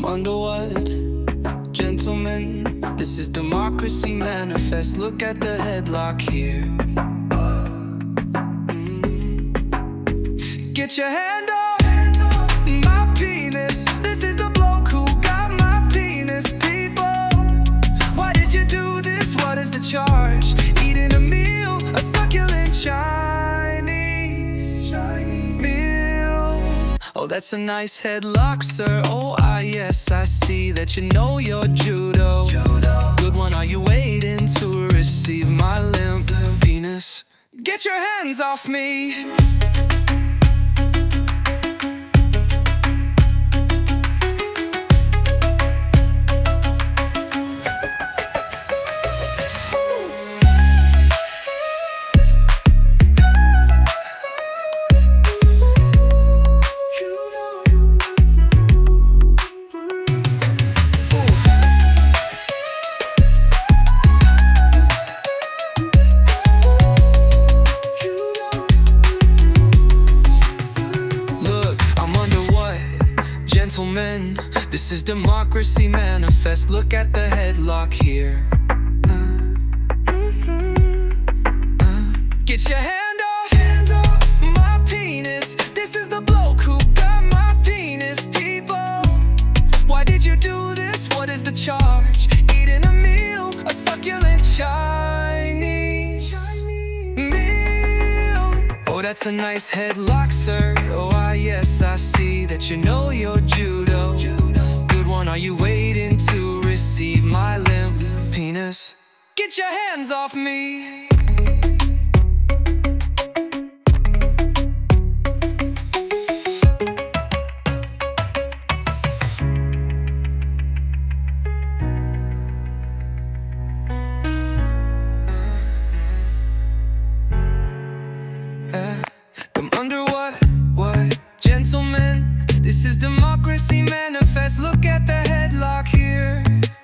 under what? Gentlemen, this is democracy manifest. Look at the headlock here. Get your hand off my penis. This is the bloke who got my penis. People, why did you do this? What is the charge? Eating a meal, a succulent Chinese meal. Oh, that's a nice headlock, sir. Oh, yes, I see that you know your judo. Good one, are you waiting to receive my limp penis? Get your hands off me. Gentlemen, this is democracy manifest. Look at the headlock here. Get your hand off my penis. This is the bloke who got my penis. People, why did you do this? What is the charge? Eating a meal, a succulent Chinese meal. Oh, that's a nice headlock, sir. Oh, yes, I see that you know your judo. Good one, are you waiting to receive my limp penis? Get your hands off me. Come under what? Gentlemen, this is democracy manifest. Look at the headlock here.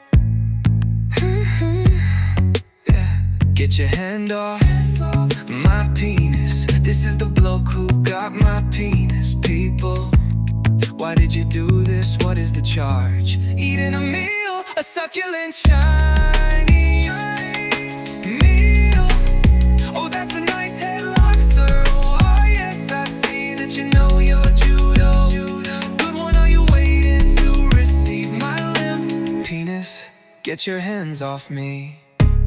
Yeah. Get your hand off my penis. This is the bloke who got my penis. People, why did you do this? What is the charge? Eating a meal, a succulent Chinese meal. Oh, that's a nice headlock, sir. Oh, yes, I see that you know your judo. Good one, are you waiting to receive my limp penis? Get your hands off me.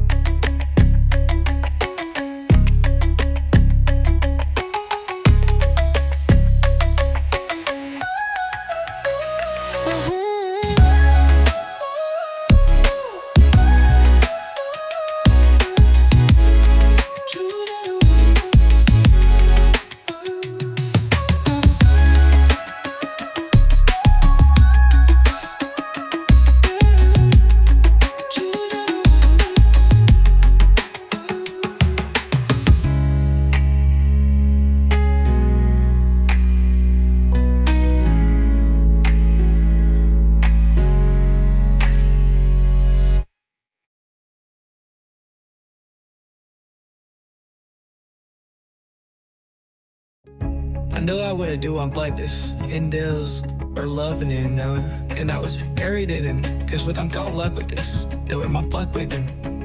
I know I wouldn't do one like this. In deals or loving it, and I was buried in it. Cause with I'm got luck with this. Doing my butt with it.